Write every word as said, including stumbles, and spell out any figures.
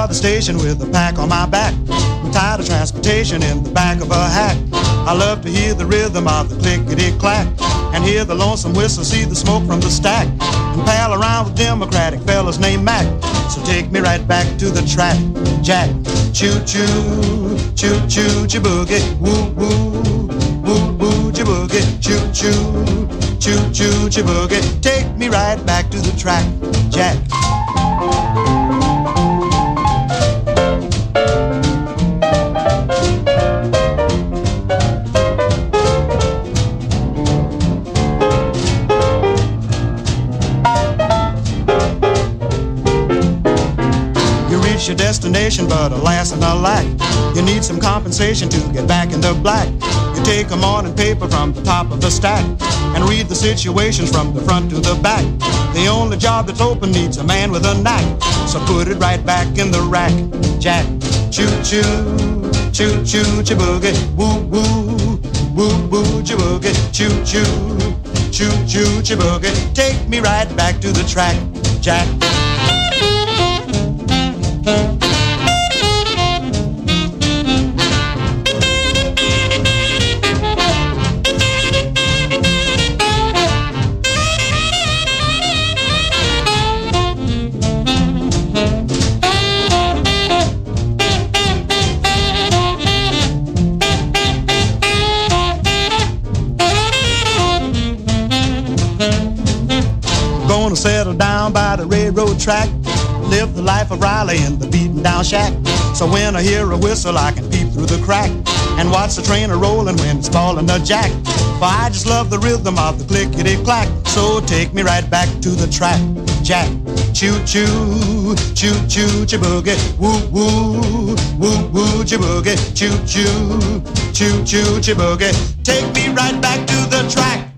the station with a pack on my back. I'm tired of transportation in the back of a hack. I love to hear the rhythm of the clickety-clack and hear the lonesome whistle, see the smoke from the stack, and pal around with Democratic fellas named Mac. So take me right back to the track, Jack. Choo-choo, choo-choo, choo-boogie, woo-woo, woo-woo, choo-boogie, choo-choo, choo-choo, choo-boogie. Take me right back to the track, Jack. Your destination, but alas and alack, you need some compensation to get back in the black. You take a morning paper from the top of the stack and read the situations from the front to the back. The only job that's open needs a man with a knack, so put it right back in the rack, Jack. Choo-choo, choo-choo, choo-boogie, woo-woo, woo-woo, choo-boogie, choo-choo, choo-choo, choo-boogie. Take me right back to the track, Jack. Gonna settle down by the railroad track, live the life of Riley in the beaten down shack. So when I hear a whistle I can peep through the crack and watch the train a-rolling when it's falling a jack. For I just love the rhythm of the clickety-clack. So take me right back to the track, Jack. Choo-choo, choo-choo, choo-boogie, woo-woo, woo-woo, choo-boogie, choo-choo, choo-choo, choo-boogie. Take me right back to the track.